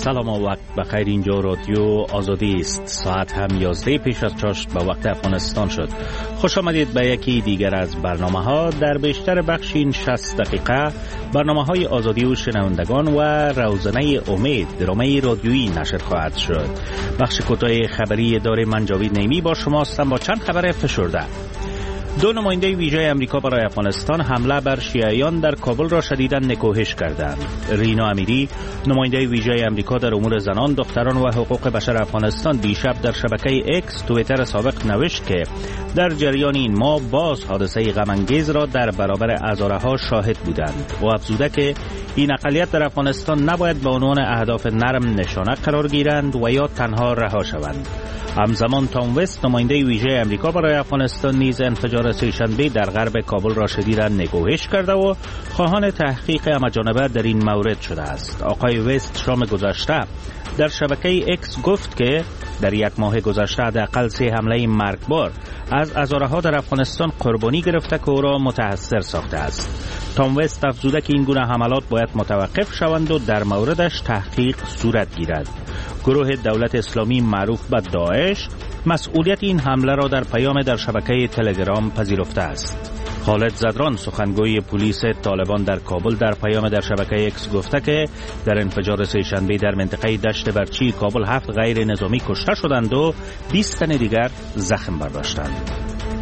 سلام و وقت بخیر. اینجا رادیو آزادی است. ساعت هم 11 پیش از چاشت به وقت افغانستان شد. خوش آمدید به یکی دیگر از برنامه ها. در بیشتر بخش این 60 دقیقه برنامه های آزادی و شنوندگان و روزنه امید درامه رادیویی نشر خواهد شد. بخش کوتاه خبری داره من جاوید نیمی با شما هستم با چند خبر فشرده. 2 نماینده ویژه امریکا برای افغانستان حمله بر شیعیان در کابل را شدیداً نکوهش کردند. رینا امیری نماینده ویژه امریکا در امور زنان، دختران و حقوق بشر افغانستان دیشب در شبکه اکس توییتر سابق نوشت که در جریان این ماه باز حادثه غم انگیز را در برابر ازاره‌ها شاهد بودند و افزوده که این اقلیت در افغانستان نباید به عنوان اهداف نرم نشانه قرار گیرند و یا تنها رها شوند. همزمان تام وست نماینده ویژه امریکا برای افغانستان نیز انفجار سه‌شنبه در غرب کابل را شدیداً نکوهش کرده و خواهان تحقیق همه‌جانبه در این مورد شده است. آقای وست شام گذشته در شبکه اکس گفت که در یک ماه گذشته حداقل 3 حمله مرگبار از ازاره‌ها در افغانستان قربانی گرفته که او را متأثر ساخته است. تام وست افزوده که این گونه حملات باید متوقف شوند و در موردش تحقیق صورت گیرد. گروه دولت اسلامی معروف به داعش مسئولیت این حمله را در پیام در شبکه تلگرام پذیرفته است. خالد زدران سخنگوی پلیس طالبان در کابل در پیام در شبکه اکس گفته که در انفجار سه‌شنبه در منطقه دشت برچی کابل 7 غیر نظامی کشته شدند و 20 تن دیگر زخم برداشتند.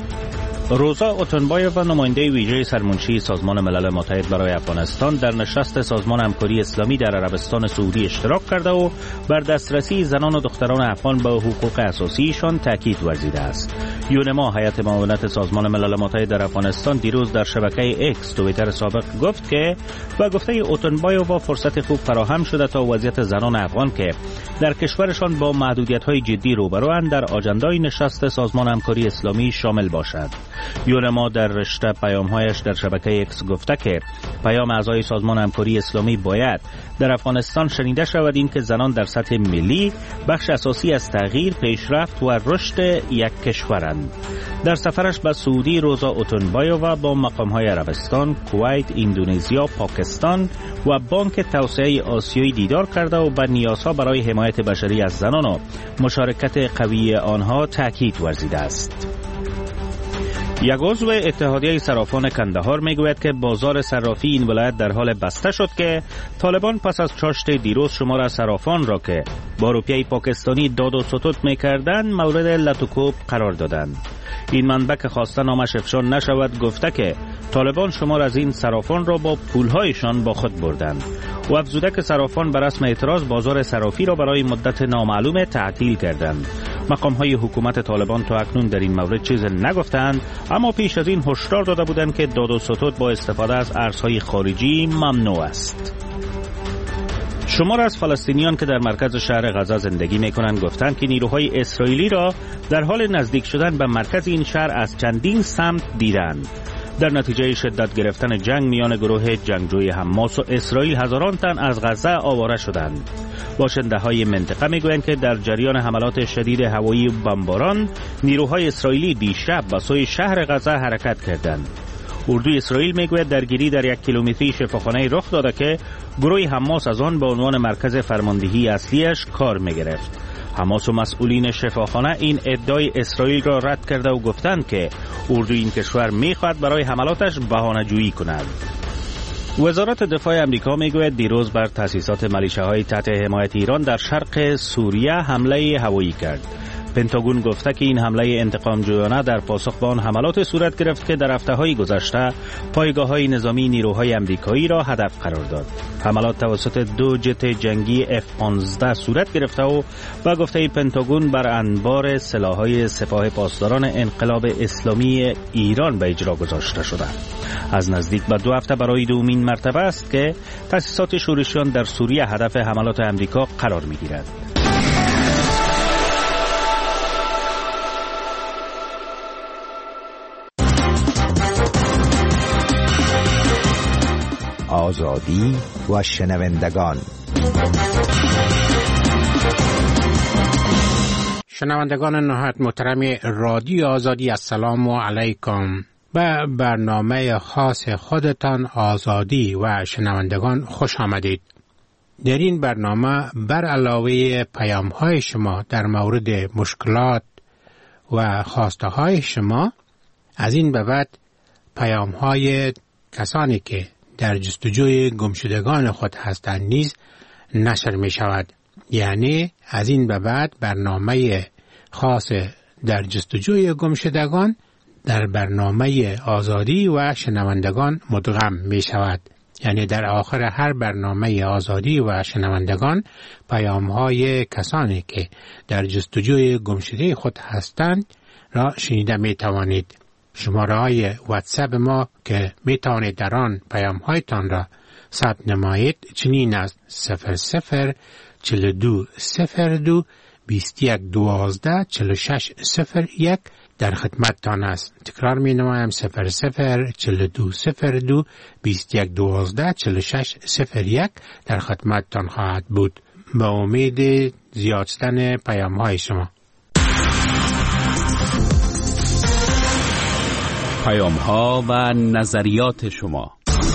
روزا اوتنبایووا نماینده ویژه سرمنشی سازمان ملل متحد برای افغانستان در نشست سازمان همکاری اسلامی در عربستان سعودی اشتراک کرده و بر دسترسی زنان و دختران افغان به حقوق اساسیشان تاکید ورزیده است. یونما هیئت معاونت سازمان ملل متحد در افغانستان دیروز در شبکه اکس توییتر سابق گفت که با گفته اوتنبایووا فرصت خوب فراهم شده تا وضعیت زنان افغان که در کشورشان با محدودیت‌های جدی روبروند در آجندای نشست سازمان همکاری اسلامی شامل باشد. یونما در رشته پیام‌هایش در شبکه اکس گفته که پیام اعضای سازمان همکاری اسلامی باید در افغانستان شنیده شود این که زنان در سطح ملی بخش اساسی از تغییر، پیشرفت و رشد یک کشورند. در سفرش به سعودی روزا اوتنبایووا با مقام‌های عربستان، کویت، اندونزیا، پاکستان و بانک توسعه آسیایی دیدار کرده و بر نیازها برای حمایت بشری از زنان و مشارکت قوی آنها تاکید ورزیده است. یک عضو اتحادیه صرافان کندهار میگوید که بازار صرافی این ولایت در حال بسته شد که طالبان پس از چاشت دیروز شمار صرافان را که با روپیه پاکستانی داد و ستد میکردند مورد لطوکوب قرار دادند. این منبع که خواسته نامش افشا نشود گفته که طالبان شمار از این صرافان را با پولهایشان با خود بردند و افزوده که صرافان بر رسم اعتراض بازار صرافی را برای مدت نامعلوم تعطیل کردند. مقام‌های حکومت طالبان تا اکنون در این مورد چیز نگفتند، اما پیش از این هشدار داده بودند که داد و ستد با استفاده از ارزهای خارجی ممنوع است. شمار از فلسطینیان که در مرکز شهر غزه زندگی می‌کنند گفتند که نیروهای اسرائیلی را در حال نزدیک شدن به مرکز این شهر از چندین سمت دیدند. در نتیجه شدت گرفتن جنگ میان گروه جنگجوی حماس و اسرائیل هزاران تن از غزه آواره شدند. باشنده‌های منطقه میگویند که در جریان حملات شدید هوایی و بمباران نیروهای اسرائیلی دیشب به سوی شهر غزه حرکت کردند. اردوی اسرائیل میگوید درگیری در 1 کیلومتری شفاخانه رخ داده که گروه حماس از آن به عنوان مرکز فرماندهی اصلیش کار میگرفت. حماس و مسئولین شفاخانه این ادعای اسرائیل را رد کرده و گفتند که اردوی این کشور میخواهد برای حملاتش بهانه‌جویی کند. وزارت دفاع امریکا میگوید دیروز بر تأسیسات ملیشه‌های تحت حمایت ایران در شرق سوریه حمله هوایی کرد. پنتاگون گفته که این حمله انتقام جویانه در پاسخ به آن حملات صورت گرفت که در هفته‌های گذشته پایگاه‌های نظامی نیروهای آمریکایی را هدف قرار داد. حملات توسط 2 جت جنگی F-15 صورت گرفته و با گفته پنتاگون بر انبار سلاح‌های سپاه پاسداران انقلاب اسلامی ایران به اجرا گذاشته شده. از نزدیک به 2 هفته برای دومین مرتبه است که تأسیسات شورشیان در سوریه هدف حملات آمریکا قرار می‌گیرد. آزادی و شنوندگان. شنوندگان نهایت محترم رادیو آزادی، السلام علیکم. به برنامه خاص خودتان آزادی و شنوندگان خوش آمدید. در این برنامه بر علاوه پیام های شما در مورد مشکلات و خواسته های شما، از این به بعد پیام های کسانی که در جستجوی گمشدگان خود هستند نیز نشر می شود. یعنی از این به بعد برنامه خاص در جستجوی گمشدگان در برنامه آزادی و شنوندگان مدغم می شود. یعنی در آخر هر برنامه آزادی و شنوندگان پیام های کسانی که در جستجوی گمشده خود هستند را شنیده می توانید. شماره های واتساپ ما که می توانید در آن پیام هایتان را ثبت نمایید چنین است: 00 42 02 21 12 46 01 در خدمتتان است. تکرار می نمایم: 00 42 02 21 12 46 01 در خدمتتان خواهد بود. به امید زیاد شدن پیام های شما. پیام ها و نظریات شما.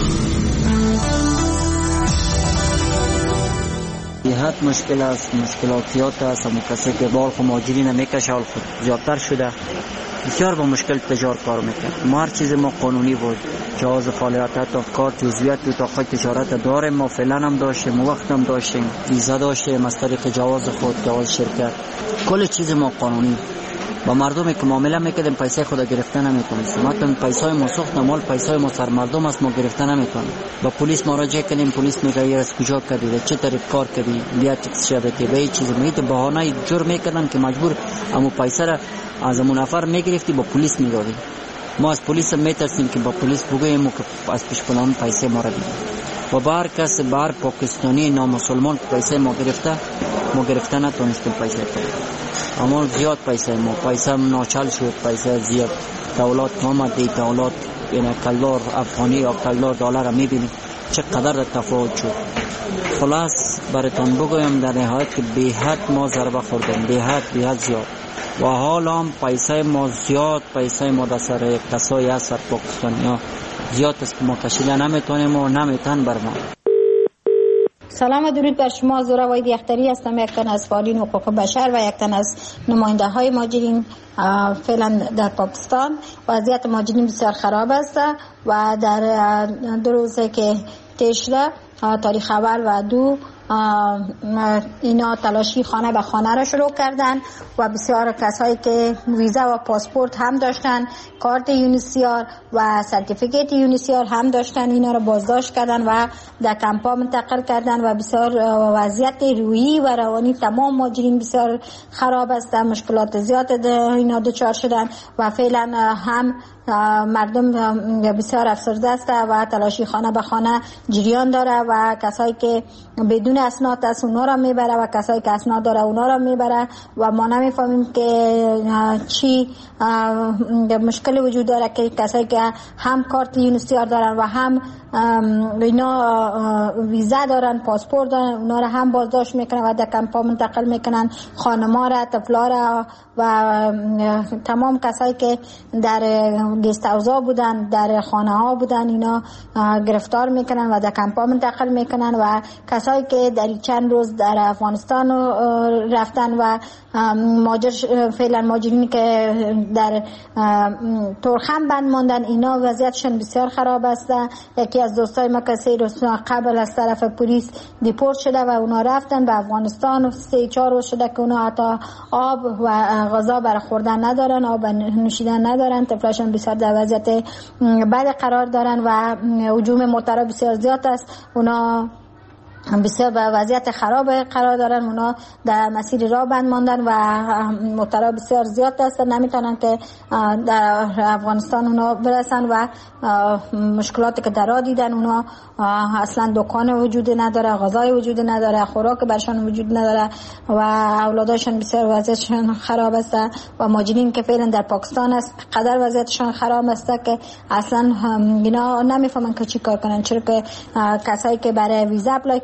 حد مشکل است، مشکلاتیات است. همون کسی که بال خو ماجری نمیکشه حال خود زیادتر شده، بسیار با مشکل تجار کار میکرد. ما هر چیز ما قانونی بود، جواز فعالیت تا کار جزئیات تو تاخت تجارت داریم. ما فعلا هم داشتیم، وقت هم داشتیم، ویزا داشتیم از طریق جواز خود، جواز شرکت، کل چیز ما قانونی. با مردمی که معامله میکردیم پیسه خود گرفته نمیتونستیم. حتی پیسای ما سوخت مال پیسای ما سر مردم است، ما گرفته نمیتونیم. با پلیس مراجعه کردیم، پلیس میگه یه از کجا کردی، چه طریق کار کردی، بیا تکس شده به این چیز میگه. بهانه جور میکردن که مجبور امو پیسه را از امو نفر میگرفتی با پلیس میدادی. ما از پلیس میترسیم که با پلیس بگوییم که از پیش پلان پیسه ما را بدید. و بار کس بار پاکستانی نامسلمان پیسه ما گرفته نتونستیم پیسه کنیم. اما زیاد پیسه ناچل شد، پیسه زیاد. دولت آمد دی دولت یعنی کلدار افغانی یا کلدار دلار را میبینی چقدر در تفاوت شد. خلاص براتون بگویم در نهایت که به حد ما ضربه خوردیم، به حد زیاد. و حالا هم پیسه ما زیاد، پیسه ما در سر کسایی هست در پاکستانی ها زیاد است که ما کشیده نمیتونیم و نمیتون بر ما. سلام و درود بر شما. زورا واید یختری هستم، یک تن از فعالین حقوق بشر و یک تن از نماینده های مهاجرین فعلا در پاکستان. وضعیت مهاجرین بسیار خراب است و در 2 روزه که تشده تاریخ اول و 2 اینا تلاشی خانه به خانه را شروع کردن و بسیار کسایی که ویزا و پاسپورت هم داشتن، کارت یونیسیار و سرتیفیکیت یونیسیار هم داشتن، اینا را بازداشت کردن و در کمپا منتقل کردن و بسیار وضعیت روحی و روانی تمام مهاجرین بسیار خراب است. مشکلات زیاد اینا دچار شدن و فعلا هم مردم بسیار افسرده است و تلاشی خانه به خانه جریان داره و کسایی که بدون اسناد است اونا را میبره و کسایی که اسناد داره اونا را میبره و ما نمیفهمیم که چی مشکل وجود داره که کسایی که هم کارت یونیسیار دارن و هم اینا ویزا دارن، پاسپورت دارن، اونا را هم بازداشت میکنن و در کمپا منتقل میکنن. خانما را، طفلا را و تمام کسایی که در گست هاوزا بودن، در خانه ها بودن، اینا گرفتار میکنن و در کمپا منتقل میکنن و کسایی که در چند روز در افغانستان رفتن و فعلا مهاجرینی که در تورخم بند ماندن، اینا وضعیتشون بسیار خراب است. یکی از دوستای ما که 3 روز قبل از طرف پلیس دیپورت شده و اونا رفتن به افغانستان. 3-4 روز شده که اونا حتی آب و غذا برای خوردن ندارن، آب نوشیدن ندارن، طفلاشون بسیار در وضعیت بد قرار دارن و هجوم مرتد بسیار زیاد است. اونا بسیار به وضعیت خراب قرار دارن، اونا در مسیر راه بند ماندن و مرتد بسیار زیاد است، نمیتونن که در افغانستان اونا برسن و مشکلاتی که در راه دیدن، اونا اصلا دکان وجود نداره، غذای وجود نداره، خوراک برشان وجود نداره و اولاداشون بسیار وضعیتشون خراب است و مهاجرین که فعلا در پاکستان است قدر وضعیتشون خراب است که اصلا اینا نمیفهمن که چی کار کنن، چرا که کسایی که برای ویزا اپلای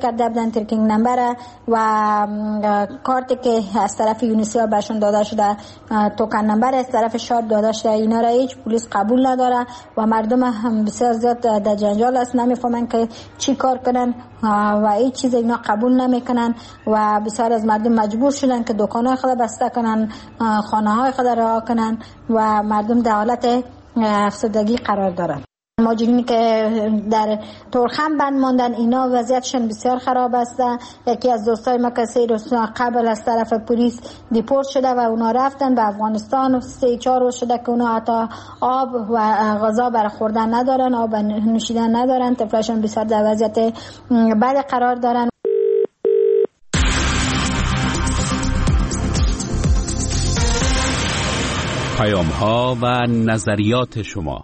کرده بودن، ترکینگ نمبر و کارتی که از طرف یونیسیال بهشون داده شده، توکن نمبر از طرف شاد داده شده، اینا را هیچ پلیس قبول نداره و مردم هم بسیار زیاد در جنجال است، نمیفهمن که چی کار کنن و هیچ چیز اینا قبول نمیکنن و بسیار از مردم مجبور شدن که دکان‌های خود بسته کنن، خانه‌های خود رها کنن و مردم در حالت افسردگی قرار دارن. مهاجرینی که در تورخم بند ماندن اینا وضعیتشون بسیار خراب است. یکی از دوستای ما که 3 روز قبل از طرف پلیس دیپورت شده و اونا رفتن به افغانستان، 3-4 روز شده که اونا حتی آب و غذا برای خوردن ندارن، آب نوشیدن ندارن، طفلاشون بسیار در وضعیت بد قرار دارن. پیام‌ها و نظریات شما.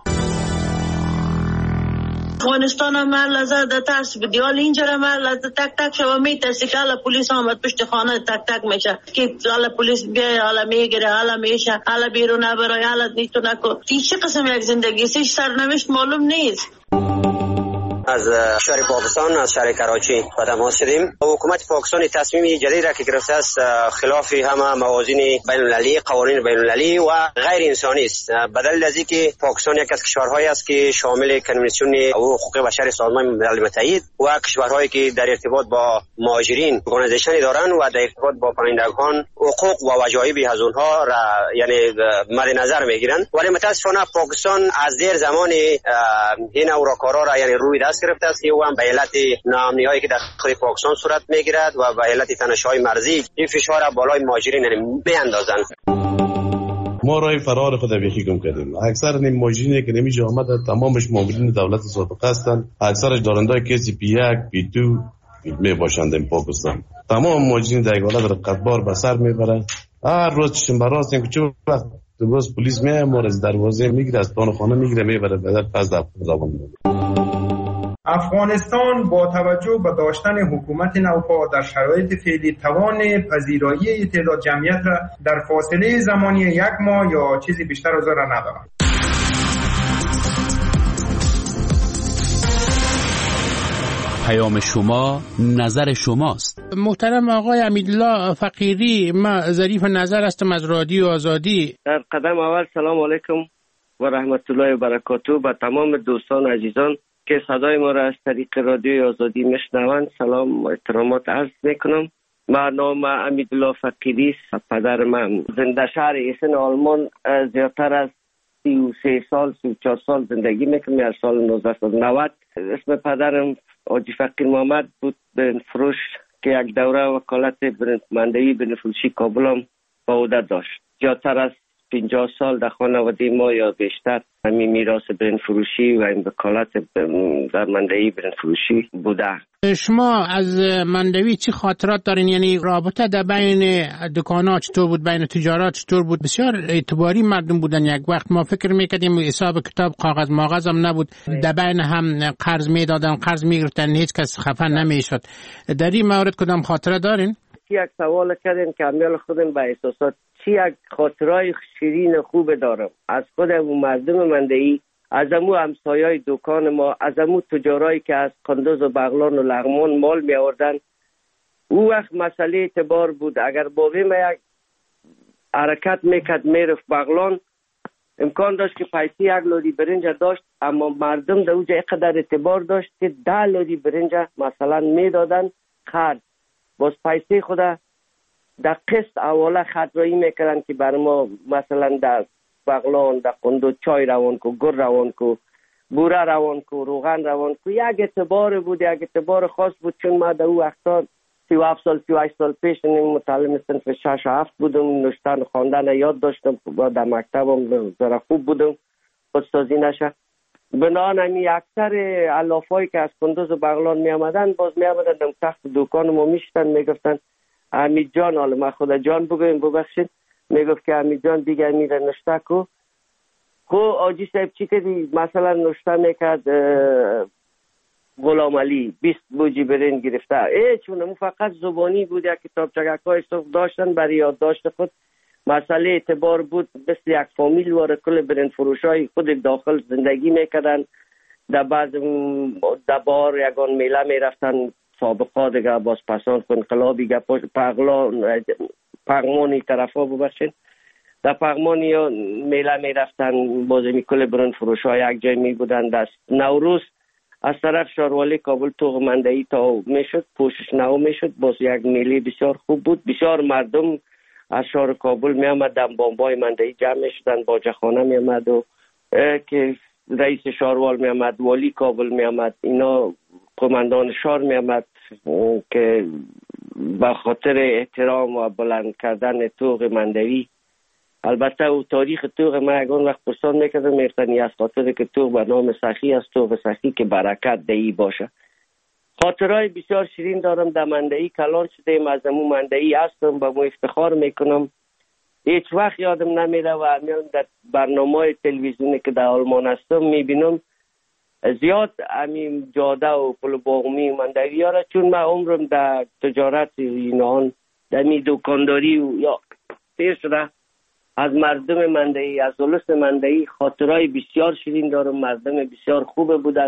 افغانستان هم هر لحظه در ترس بدی، حال اینجا هم هر لحظه تک تک شما میترسی که حالا پلیس آمد پشت خانه تک تک میشه که حالا پلیس بیای، حالا میگیره، حالا میشه، حالا بیرون نبرای، حالا نیتو نکن. چه قسم یک زندگی سیش سرنوشت معلوم نیست. از شهر پاکستان، از شهر کراچی با تماس شدیم. حکومت پاکستان تصمیم جدید را که گرفته است خلاف همه موازین بین المللی، قوانین بین المللی و غیر انسانی است. بدل از اینکه پاکستان یک از کشورهایی است که شامل کنوانسیون حقوق بشر سازمان ملل متحد و کشورهایی که در ارتباط با مهاجرین ارگانیزیشن دارند و در ارتباط با پناهندگان حقوق و وجایب از اونها را یعنی مد نظر میگیرند، ولی متاسفانه پاکستان از دیر زمان این اوراکارا را یعنی روی گرفته است و هم به علت ناامنی‌هایی که در خود پاکستان صورت میگیرد و به علت تنش‌های مرزی این فشار بالای مهاجرین بیاندازند. ما راه فرار خود بیخی گم کردیم. اکثر این مهاجرینی که نمیشه آمد تمامش مامورین دولت سابقه هستند، اکثرش دارندای کسی P1 P2 می باشند در پاکستان. تمام مهاجرین در حالت رقتبار به سر میبرند. هر روز چشم براستیم که چه وقت روز پلیس میاد ما از دروازه میگیره، از دان خانه میگیره میبره بعد پس در زبان. افغانستان با توجه به داشتن حکومت نوپا در شرایط فعلی توان پذیرایی تعداد جمعیت را در فاصله زمانی 1 ماه یا چیزی بیشتر از آن را ندارد. پیام شما نظر شماست. محترم آقای امیدالله فقیری، ما ظریف نظر هستم از رادیو آزادی. در قدم اول سلام علیکم و رحمت الله و برکاته به تمام دوستان عزیزان که صدای ما را از طریق رادیو آزادی میشنوند سلام و احترامات عرض میکنم. من نام امیدالله فقیری است. پدر من زنده شهر ایسن آلمان زیادتر از 33 سال 34 سال زندگی میکنم. از سال 1990 اسم پدرم حاجی فقیر محمد بود برند فروش که یک دوره وکالت برندمندهی بنفروشی کابل هم با عهده داشت. زیادتر از 50 سال در خانواده ما یا بیشتر همین میراث برند فروشی و این وکالت در مندهی برند فروشی بوده. شما از مندوی چی خاطرات دارین؟ یعنی رابطه در بین دکان‌ها چطور بود، بین تجارات چطور بود؟ بسیار اعتباری مردم بودن. یک وقت ما فکر میکردیم حساب کتاب کاغذ ماغذ هم نبود، در بین هم قرض میدادن، قرض میگرفتن، هیچ کس خفه نمیشد. در این مورد کدام خاطره دارین؟ یک سوال کردین که امیال خودم به احساسات چی یک خاطرهای شیرین خوب دارم از خود و مردم مندهی، از امو همسایای دکان ما، از امو تجارایی که از قندوز و بغلان و لغمان مال می آوردن. او وقت مسئله اعتبار بود. اگر بابی ما یک حرکت میکرد میرفت بغلان، امکان داشت که پیسی 1 لودی برنج داشت، اما مردم در اوجه اقدر اعتبار داشت که 10 لودی برنج مثلا میدادن خرد، باز پیسی خود در قسط اوله خطرایی میکردن که بر ما مثلا در بغلان در قندو چای روان کو، گر روان کو، بوره روان کو، روغن روان کو. یک اعتبار بود، یک اعتبار خاص بود. چون ما در او وقتا 37 سال 38 سال پیش متعلم صنف 6 و 7 بودم، نوشتن و خواندن یاد داشتم، در مکتبم ذره خوب بودم، استادی نشه. بنابراین اکثر علافایی که از قندوز و بغلان می آمدن باز می آمدن در تخت دکان ما میشتن، میگفتن حمید جان، حالا من خدا جان بگویم ببخشید، میگفت که حمید جان دیگه میره نشته کو. خب آجی صاحب چی کردی؟ مثلا نشته میکرد غلام علی 20 بوجی برنج گرفته. چون اون فقط زبانی بود، یک کتابچه‌های صف داشتن برای یادداشت خود. مسئله اعتبار بود، مثل یک فامیل واره کل برنج فروشای خود داخل زندگی میکردن. در بعض دبار یگان میله میرفتن سابقا دیگه باز پسان انقلابی پغمانی طرفا ببخشید در پغمانی یا میله می رفتن باز میکل برون فروش های یک جای می بودن. دست نوروز از طرف شاروالی کابل توغ مندهی تا میشد پوشش نو میشد باز یک میله بسیار خوب بود. بسیار مردم از شهر کابل می آمد در بامبای مندهی جمع می شدن. باجخانه می آمد و که رئیس شاروال می آمد، والی کابل می آمد، اینا قماندان شهر می آمد که به خاطر احترام و بلند کردن توغ مندهی. البته او تاریخ توغ ما اگران وقت پرسان میکردم میفتنی از خاطر که توغ به نام سخی از توغ سخی که برکت دهی باشه. خاطرهای بسیار شیرین دارم در مندهی کلان شدیم، از امو مندهی هستم، به مو افتخار میکنم. هیچ وقت یادم نمیره و همیان در برنامه تلویزیونی که در آلمان هستم میبینم زیاد همین جاده و پل باغمی مندهی ها را، چون من عمرم در تجارت اینان در می دکانداری و یا تیر شده از مردم مندهی، از ولس مندهی خاطرهای بسیار شیرین دارم. مردم بسیار خوب بودن،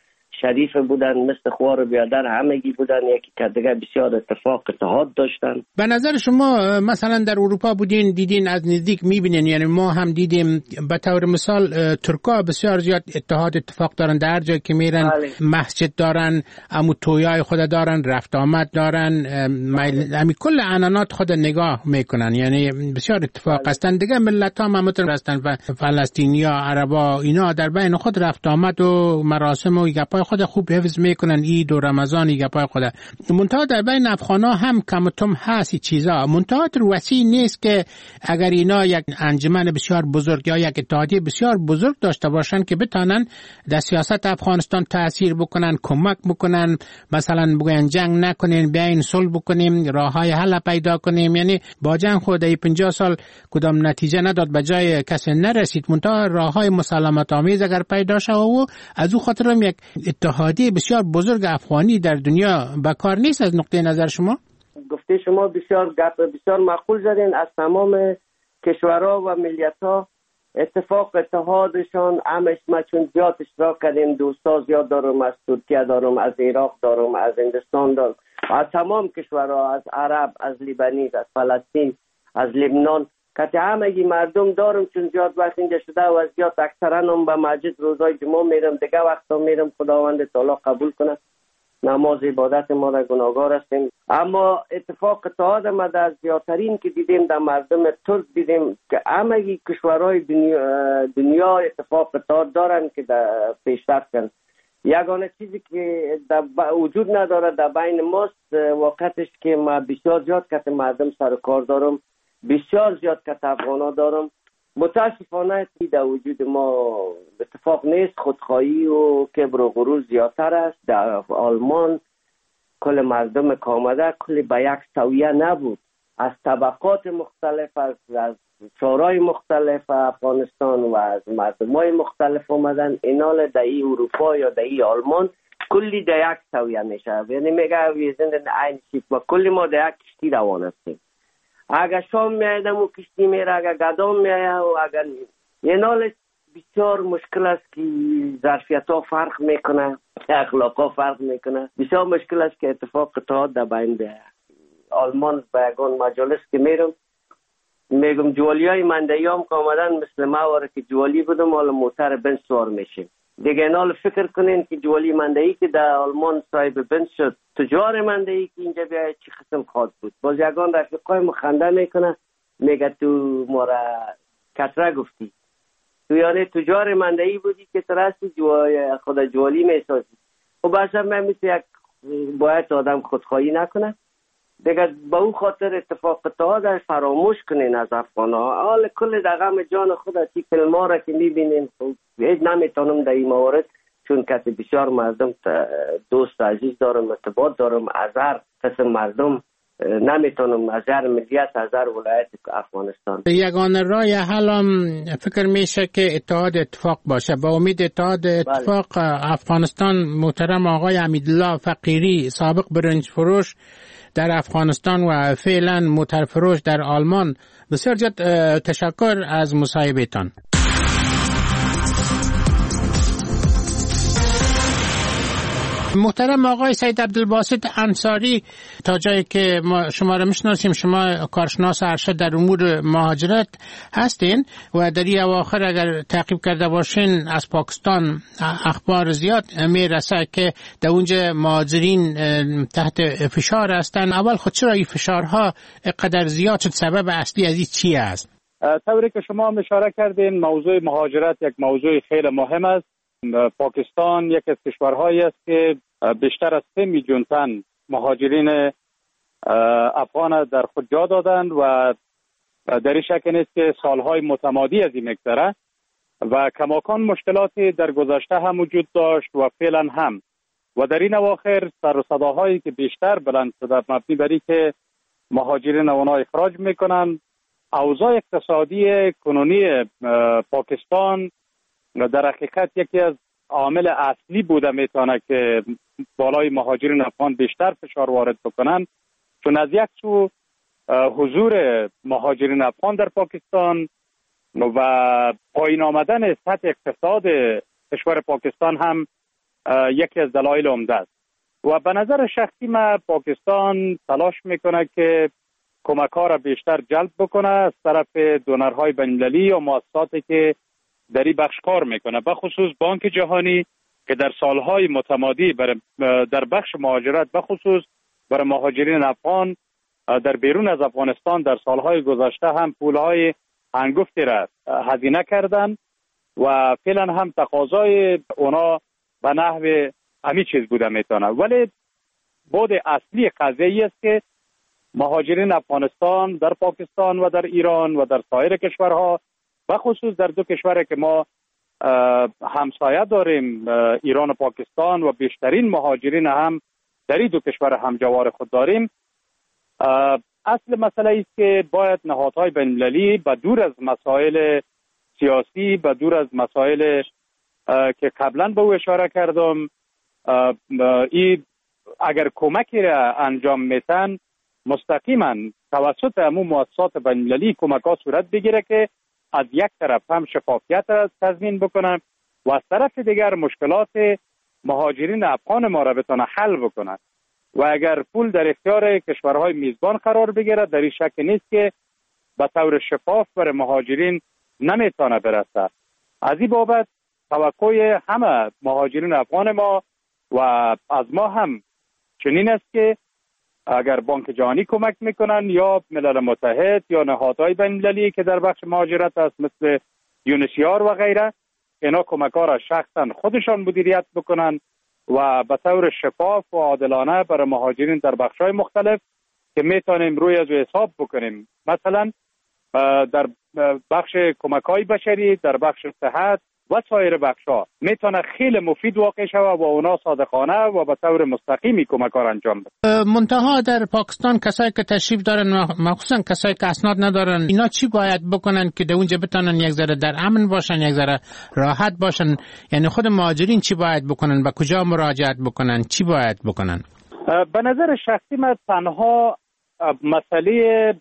شریف بودن، مثل خوار بیادر همگی بودن، یکی که دیگه بسیار اتفاق اتحاد داشتن. به نظر شما مثلا در اروپا بودین دیدین از نزدیک میبینین، یعنی ما هم دیدیم به طور مثال ترکا بسیار زیاد اتفاق دارن، در جایی که میرن مسجد دارن، امو تویای خود دارن، رفت آمد دارن، همین کل عنانات خود نگاه میکنن، یعنی بسیار اتفاق هستن. دیگه ملت ها همتون هستن و فلسطینی ها، عربا، اینا در بین خود رفت آمد و مراسم و گپای خود خوب حفظ میکنن، عید و رمضان گپای خود. منتها در بین افغانا هم کمتم هست چیزا، منتها وسیع نیست که اگر اینا یک انجمن بسیار بزرگ یا یک اتحادیه بسیار بزرگ داشته باشن که بتانن در سیاست افغانستان تأثیر بکنن، کمک بکنن، مثلا بگن جنگ نکنین، بیاین صلح بکنیم، راههای حل پیدا کنیم. یعنی با جنگ خود 50 سال کدام نتیجه نداد، به جای کسی نرسید، منتها راههای مسالمت آمیز اگر پیدا شد و از او خاطر هم یک اتحادیه بسیار بزرگ افغانی در دنیا بکار نیست. از نقطه نظر شما گفته شما بسیار بسیار معقول زدین. از تمام کشورها و ملیت‌ها اتفاق اتحادشان همش ما چون زیاد اشتراک کردیم، دوستا زیاد دارم، از ترکیه دارم، از عراق دارم، از هندوستان دارم، از تمام کشورها، از عرب، از لیبنیز، از فلسطین، از لبنان، که همگی مردم دارم چون زیاد وقت اینجا شده و زیاد اکثرا هم به مسجد روزای جمعه میرم، دیگه وقتا میرم. خداوند تعالی قبول کنه نماز عبادت ما را، گناهگار هستیم. اما اتفاق اتحاد ما در زیادترین که دیدیم در مردم ترک دیدیم که همگی کشورهای دنیا اتفاق اتحاد دارن که در پیشرفت کنن. یگانه چیزی که وجود نداره در بین ماست وقتش که ما بسیار زیاد کت مردم سر کار دارم، بسیار زیاد کت افغانا دارم. متاسفانه در وجود ما اتفاق نیست، خودخواهی و کبر و غرور زیادتر است. در آلمان کل مردم که آمده کل به یک سویه نبود، از طبقات مختلف، از شورای مختلف افغانستان و از مردمای مختلف آمدن. اینال در ای اروپا یا در ای آلمان کلی در یک سویه میشه، یعنی میگه ویزن این شیف ما کلی ما در یک کشتی روان هستیم. اگر شام میایدم و کشتی میره، اگر گدام میاید و اگر اینال بسیار مشکل است که ظرفیت ها فرق میکنه، اخلاق ها فرق میکنه. بسیار مشکل است که اتفاق اتحاد در بین بیاید. آلمان به یگان مجالس که میرم میگم جوالی های مندهی هم که آمدن مثل ما واره که جوالی بودم حالا موتر بنز سوار میشیم. دیگه اینال فکر کنین که جوالی مندهی که در آلمان صاحب بنز شد، تجار مندهی که اینجا بیاید چی قسم خواهد بود. باز یگان رفیقای مخنده میکنه، میگه تو ما را کسره گفتی، تو یعنی تجار مندهی بودی که ترستی خود جوالی میسازی. خب اصلا من مثل یک باید آدم خودخواهی نکنه دیگه. با اون خاطر اتفاق اتحاد فراموش کنین از افغانها. حال کل در غم جان خود چی کلمه را که میبینین هیچ نمیتونم در این موارد، چون کسی بسیار مردم دوست عزیز دارم، ارتباط دارم، از هر قسم مردم نمیتونم، از هر ملیت، از هر ولایت افغانستان. یگانه راه حل هم فکر میشه که اتفاق باشه. با امید اتفاق افغانستان. محترم آقای حمیدالله فقیری، سابق برنج فروش در افغانستان و فعلا موتر فروش در آلمان، بسیار زیاد تشکر از مصاحبهتان. محترم آقای سید عبدالباسط انصاری، تا جایی که ما شما را میشناسیم شما کارشناس ارشد در امور مهاجرت هستین و در این اواخر اگر تعقیب کرده باشین از پاکستان اخبار زیاد میرسه که در اونجا مهاجرین تحت فشار هستن. اول خود چرا این فشارها قدر زیاد شد؟ سبب اصلی از این چی است؟ طوری که شما اشاره کردین موضوع مهاجرت یک موضوع خیلی مهم است. پاکستان یک از کشورهایی است که بیشتر از 3 میلیون تن مهاجرین افغان در خود جا دادند و در این شک نیست که سالهای متمادی از این میگذره و کماکان مشکلاتی در گذشته هم وجود داشت و فعلا هم و در این اواخر سر و صداهایی که بیشتر بلند شده مبنی بر اینکه مهاجرین اونا اخراج میکنن. اوضاع اقتصادی کنونی پاکستان در حقیقت یکی از عامل اصلی بوده میتونه که بالای مهاجرین افغان بیشتر فشار وارد بکنن، چون از یک سو حضور مهاجرین افغان در پاکستان و پایین آمدن سطح اقتصاد کشور پاکستان هم یکی از دلایل عمده است و به نظر شخصی من پاکستان تلاش میکنه که کمک‌ها را بیشتر جلب بکنه از طرف دونرهای بین‌المللی و مؤسساتی که در این بخش کار میکنه، به خصوص بانک جهانی که در سالهای متمادی در بخش مهاجرت به خصوص برای مهاجرین افغان در بیرون از افغانستان در سالهای گذشته هم پولهای هنگفتی را هزینه کردن و فعلا هم تقاضای اونا به نحو همین چیز بوده میتونه. ولی بود اصلی قضیه است که مهاجرین افغانستان در پاکستان و در ایران و در سایر کشورها به خصوص در 2 کشوری که ما همسایه داریم ایران و پاکستان و بیشترین مهاجرین هم در این 2 کشور همجوار خود داریم، اصل مسئله است که باید نهادهای بین‌المللی به دور از مسائل سیاسی، به دور از مسائل که قبلا به او اشاره کردم، این اگر کمکی را انجام میتن مستقیما توسط همون مؤسسات بین‌المللی کمک‌ها صورت بگیره که از یک طرف هم شفافیت را تضمین بکنن و از طرف دیگر مشکلات مهاجرین افغان ما را بتونه حل بکنن و اگر پول در اختیار کشورهای میزبان قرار بگیره در این شک نیست که به طور شفاف برای مهاجرین نمیتونه برسه. از این بابت توقع همه مهاجرین افغان ما و از ما هم چنین است که اگر بانک جهانی کمک میکنن یا ملل متحد یا نهادهای بین‌المللی که در بخش مهاجرت است مثل یونیسیار و غیره، اینا کمک‌ها را شخصا خودشان مدیریت بکنن و به طور شفاف و عادلانه برای مهاجرین در بخش‌های مختلف که میتونیم روی از حساب بکنیم، مثلا در بخش کمک‌های بشری، در بخش صحت و سایر بخش‌ها میتونه خیلی مفید واقع شود و اونا صادقانه و به طور مستقیمی کمک‌ها را انجام بدن. منتها در پاکستان کسایی که تشریف دارن مخصوصا کسایی که اسناد ندارن اینا چی باید بکنن که در اونجا بتونن یک ذره در امن باشن، یک ذره راحت باشن؟ یعنی خود مهاجرین چی باید بکنن؟ به کجا مراجعت بکنن؟ چی باید بکنن؟ به نظر شخصی من تنها مسئله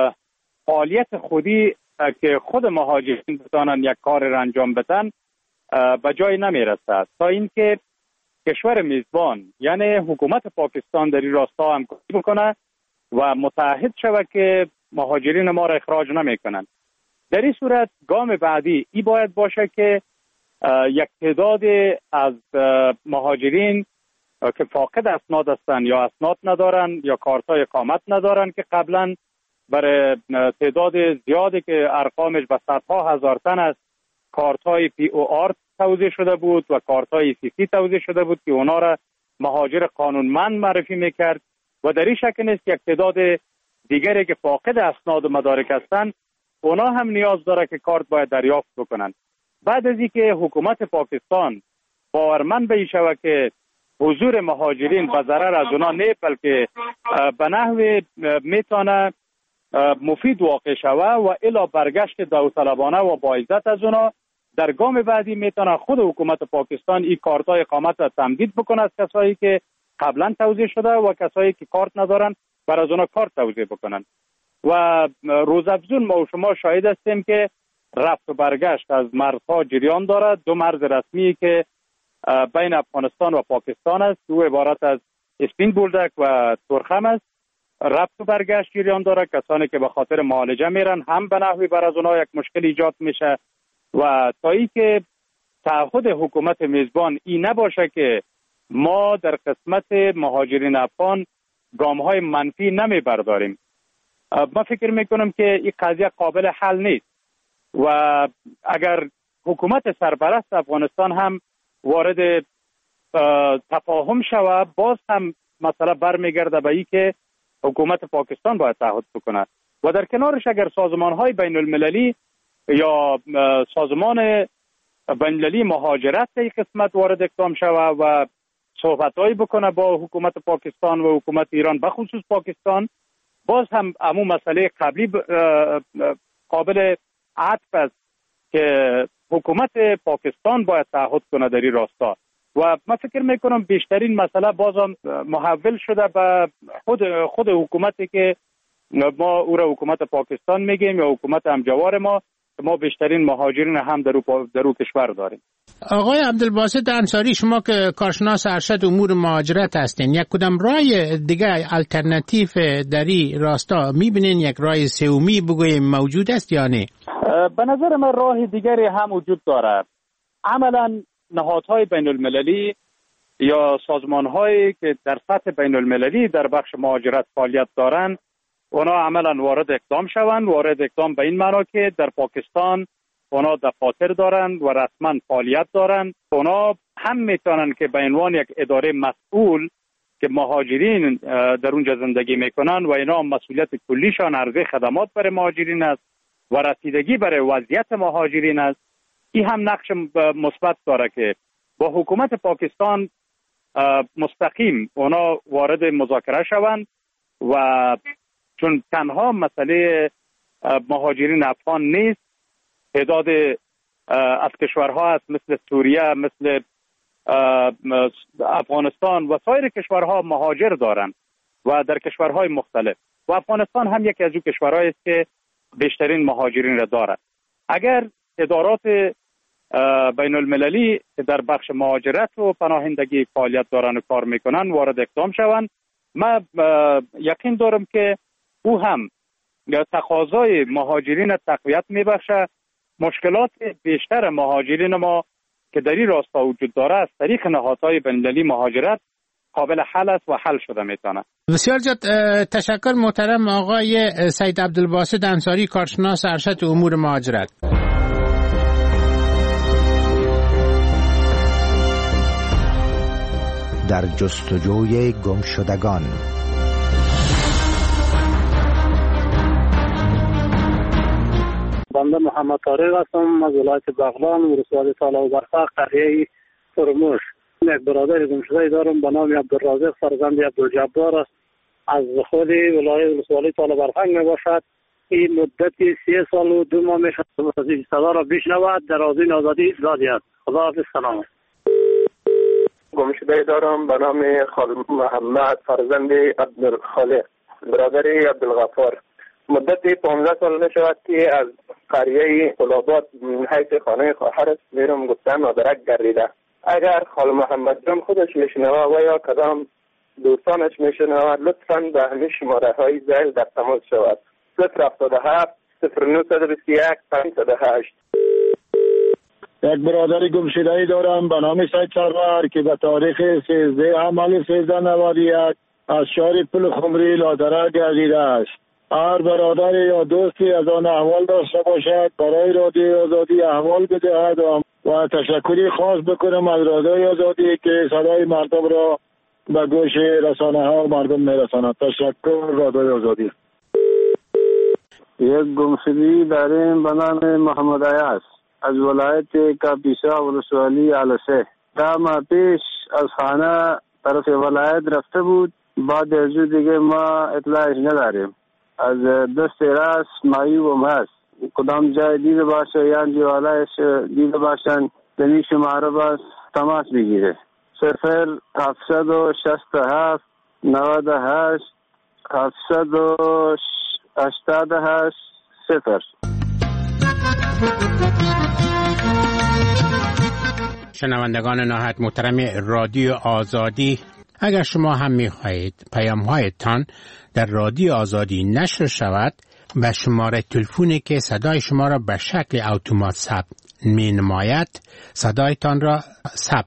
فعالیت خودی که خود مهاجرین بتانن یک کار را انجام بدن به جای نمیرسد تا اینکه کشور میزبان یعنی حکومت پاکستان در این راستا همکاری بکنه و متعهد شود که مهاجرین ما را اخراج نمیکنن. در این صورت گام بعدی ای باید باشه که یک تعداد از مهاجرین که فاقد اسناد هستند یا اسناد ندارن یا کارتای اقامت ندارن که قبلا برای تعداد زیادی که ارقامش به صدها هزار تن است کارت‌های POR توزیع شده بود و کارت‌های CC توزیع شده بود که اونا را مهاجر قانونمند معرفی میکرد و در این شکل نیست یک تعداد دیگری که فاقد اسناد و مدارک هستند اونا هم نیاز داره که کارت باید دریافت بکنن. بعد از اینکه حکومت پاکستان باورمند به این شود که حضور مهاجرین به ضرر از اونا نه بلکه به نحو میتونه مفید واقع شوه و الی برگشت داوطلبانه و با عزت از اونا، در گام بعدی میتونه خود حکومت پاکستان این کارتای اقامت را تمدید بکنه از کسایی که قبلا توزیع شده و کسایی که کارت ندارن بر از اونا کارت توزیع بکنن. و روزافزون ما و شما شاهد هستیم که رفت و برگشت از مرزها جریان دارد. 2 مرز رسمی که بین افغانستان و پاکستان است. او عبارت از اسپین بولدک و تورخم است. رفت و برگشت جریان داره. کسانی که به خاطر معالجه میرن هم به نحوی بر از اونها یک مشکل ایجاد میشه و تا ای که تعهد حکومت میزبان این نباشه که ما در قسمت مهاجرین افغان گام‌های منفی نمیبرداریم، من فکر میکنم که این قضیه قابل حل نیست و اگر حکومت سرپرست افغانستان هم وارد تفاهم شود، باز هم مسئله برمیگرده به این که حکومت پاکستان باید تعهد بکنه و در کنارش اگر سازمان‌های بین المللی یا سازمان بین المللی مهاجرت در این قسمت وارد اقدام شود و صحبت‌هایی بکنه با حکومت پاکستان و حکومت ایران، بخصوص پاکستان، باز هم همون مسئله قبلی قابل عطف است که حکومت پاکستان باید تعهد کنه در این راستا و من فکر میکنم بیشترین مسئله بازم محول شده به خود حکومتی که ما او را حکومت پاکستان میگیم یا حکومت همجوار ما بیشترین مهاجرین هم در او کشور داریم. آقای عبدالباسط انصاری، شما که کارشناس ارشد امور مهاجرت هستین، یک کدام راه دیگه الटरनेटिव در این راستا میبینین؟ یک راه سومی بگویم موجود است یا نه؟ به نظر من راه دیگری هم وجود دارد. عملا نهادهای بین المللی یا سازمانهایی که در سطح بین المللی در بخش مهاجرت فعالیت دارند، اونا عملا وارد اقدام به این معنا که در پاکستان اونا دفاتر دارند و رسما فعالیت دارند. اونا هم میتونن که به عنوان یک اداره مسئول که مهاجرین در اونجا زندگی میکنن و اینا مسئولیت کلیشان عرضه خدمات برای مهاجرین است و رسیدگی برای وضعیت مهاجرین است. این هم نقش مثبت داره که با حکومت پاکستان مستقیم اونا وارد مذاکره شوند و چون تنها مسئله مهاجرین افغان نیست، تعداد از کشورها هست مثل سوریه، مثل افغانستان و سایر کشورها مهاجر دارند و در کشورهای مختلف و افغانستان هم یکی از اون کشورهایی است که بیشترین مهاجرین را دارد. اگر ادارات بین المللی که در بخش مهاجرت و پناهندگی فعالیت دارن و کار میکنن وارد اقدام شوند، من یقین دارم که او هم تقاضای مهاجرین تقویت میبخشه. مشکلات بیشتر مهاجرین ما که در این راستا وجود داره از طریق نهادهای بین المللی مهاجرت قابل حل است و حل شده میتونه. بسیار تشکر محترم آقای سید عبدالباسط انصاری، کارشناس ارشد امور مهاجرت. در جستجوی گمشدگان. بنده محمد طارق هستم از ولایت بغلان، ولسوالی تالا و برفق، قریه فرموش. یک برادر گمشده دارم به نام عبدالرازق فرزند عبدالجبار است. از خود ولسوالی تالا و برفق می باشد. این مدت 3 سال و 2 ماه می شود صدا را بشنود. در آذین آزادی دادی است. خدا حافظ. سلام. گمشده دارم به نام خال محمد فرزند عبدالخالق، برادر عبدالغفار. مدت 15 سال نشود که از قریه قلابات حیث خانه خواهرش میرم گفتن مادرک گردیده. اگر خال محمد جان خودش میشنوه و یا کدام دوستانش میشنوه، لطفاً به همین شماره های زیل در تماس شود. 077 0921 508. یک برادر گمشده‌ای دارم به نام سید سرور که به تاریخ 13 حمل 1391 از شهر پل خمری لادرک گردیده است. هر برادر یا دوستی از آن احوال داشته باشد برای رادیوی آزادی احوال بدهد و تشکری خاص بکنم از رادیوی آزادی که صدای مردم را به گوش رسانه ها مردم میرساند. تشکر رادیوی آزادی. یک گمشدگی داریم به نام محمد عیاض از ولایت کاپیسا ولسوالی علسه. 10 ماه پیش از خانه طرف ولایت رفته بود. بعد از دیگه ما اطلاعش نداریم. از دست راست معیوب هست. کدام جای دیده باشه یا جوالایش دیده باشن دنی شماره باز تماس بگیره. 0767 98 788 0. شنوندگان نهایت محترم رادیو آزادی، اگر شما هم می‌خواهید پیام‌هایتان در رادیو آزادی نشر شود، به شماره تلفنی که صدای شما را به شکل اتومات ثبت می‌نماید صدایتان را ثبت